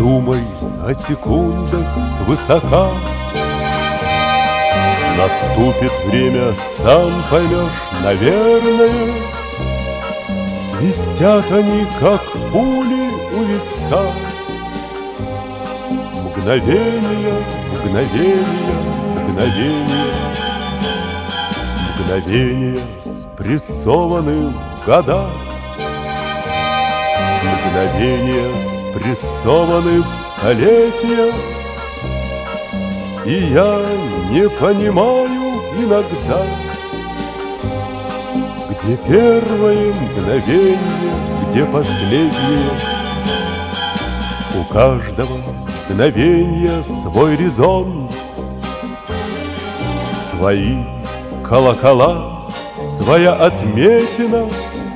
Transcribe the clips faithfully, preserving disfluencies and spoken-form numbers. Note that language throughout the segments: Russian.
думай о секундах свысока. Наступит время, сам поймешь, наверное. Свистят они, как пули у виска. Мгновение, мгновение, мгновение. Мгновения спрессованы в года. Мгновения спрессованы в столетия. И я не понимаю иногда, где первое мгновение, где последнее. У каждого мгновения свой резон, свои колокола, своя отметина.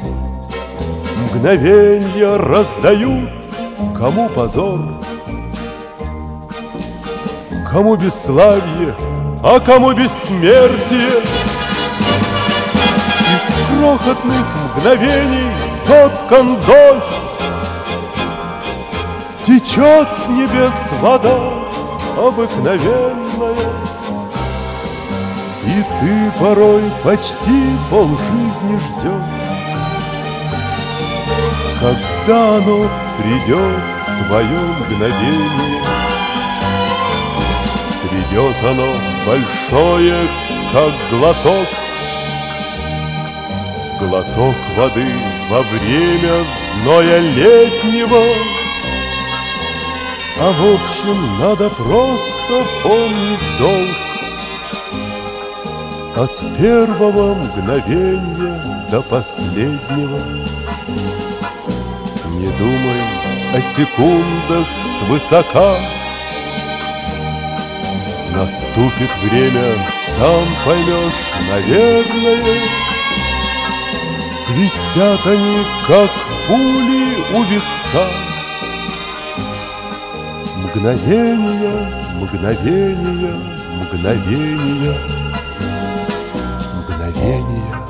Мгновенья раздают, кому позор, кому бесславие, а кому бессмертие. Из крохотных мгновений соткан дождь, течет с небес вода обыкновенная. И ты порой почти полжизни ждешь, когда оно придет, твое мгновение. Придет оно большое, как глоток, глоток воды во время зноя летнего. А в общем, надо просто помнить долг. От первого мгновения до последнего. Не думай о секундах свысока. Наступит время, сам поймешь, наверное. Свистят они, как пули у виска. Мгновения, мгновения, мгновения, мгновения.